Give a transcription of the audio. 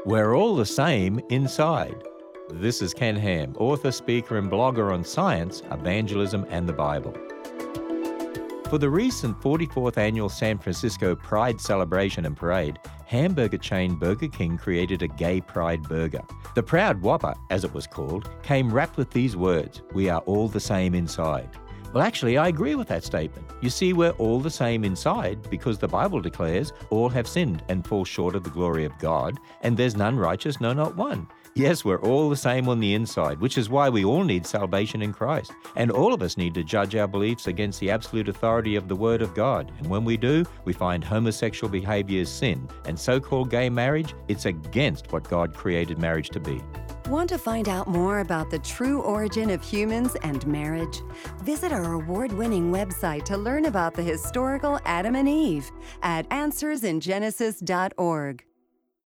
We're all the same inside. This is Ken Ham, author, speaker, and blogger on science, evangelism, and the Bible. For the recent 44th annual San Francisco Pride celebration and parade, hamburger chain Burger King created a gay pride burger. The Proud Whopper, as it was called, came wrapped with these words, "We are all the same inside." Well, actually, I agree with that statement. You see, we're all the same inside because the Bible declares all have sinned and fall short of the glory of God, and there's none righteous, no, not one. Yes, we're all the same on the inside, which is why we all need salvation in Christ. And all of us need to judge our beliefs against the absolute authority of the Word of God. And when we do, we find homosexual behavior is sin, and so-called gay marriage, it's against what God created marriage to be. Want to find out more about the true origin of humans and marriage? Visit our award-winning website to learn about the historical Adam and Eve at answersingenesis.org.